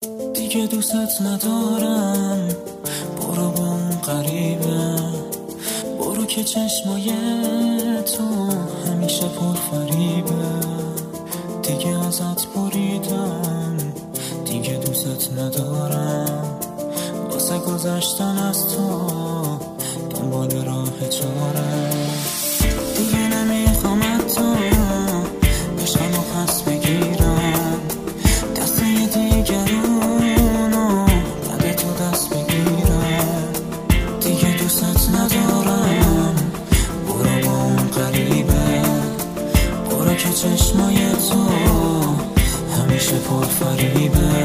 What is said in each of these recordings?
دیگه دوست ندارم، برو با اون غریبه، برو که چشمای تو همیشه پرفریبه. دیگه ازت بریدم، دیگه دوست ندارم، واسه گذشتن از تو دنبال راه چاره. دیگه نمیخوام تو عشقمو پس بگیرم، دست یه دیگرونو بعد تو دست بگیرم. دیگه دوست ندارم، برو با اون غریبه، برو که چشمای تو همیشه پرفریبه.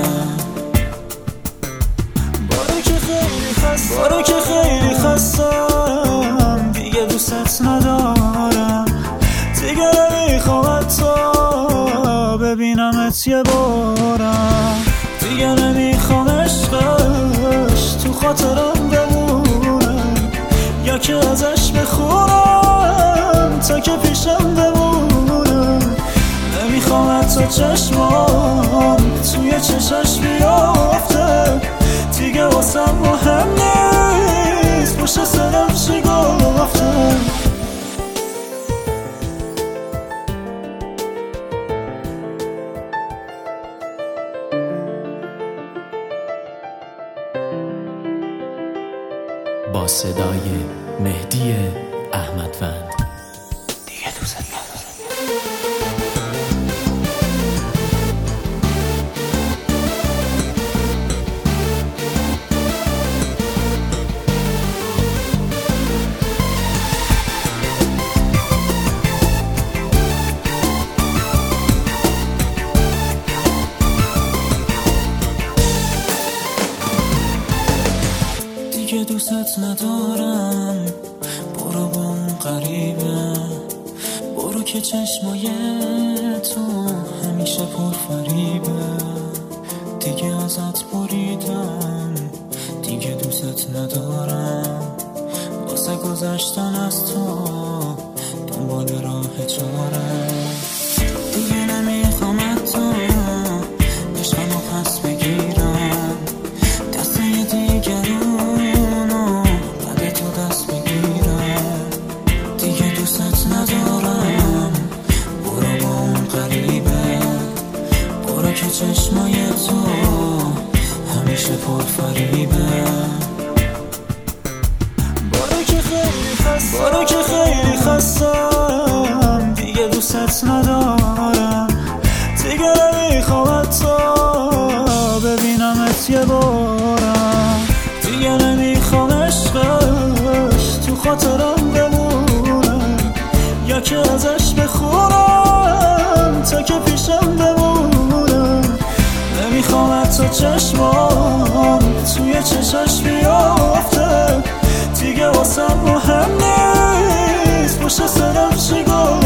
برو که خیلی خستم، دیگه دوست ندارم، دیگه نمیخوام تو ببینمت یه بارم. دیگه نمیخوام عشقش تو خاطرم بمونه، یا که ازش بخونم تا که پیشم بمونه. نمیخوام تو چشمام توی چشاش بیافته، دیگه واسم مهم نیست پشت سرم چی گفته. با صدای مهدی احمدوند. دیگه دوست ندارم. دیگه دوست ندارم، برو با اون غریبه، برو که چشمای تو همیشه پرفریبه. دیگه ازت بریدم، دیگه دوست ندارم، واسه گذشتن از تو دنبال راه چاره. دیگه نمیخوام تو عشقمو پس بگیرم، دست یه دیگرونو بعد تو دست بگیرم. دیگه دوست ندارم، برو با اون غریبه، برو که چشمای تو همیشه پرفریبه. برو که خیلی خستم، دیگه دوست ندارم، دیگه نمیخوام تو ببینمت یه بارم. دیگه نمیخوام عشقش تو خاطرم بمونه، یا که ازش بخونم تا که پیشم بمونه. نمیخوام تو چشمام توی چشاش بیافته، دیگه واسم مهم نیست پشت سرم چی گفته.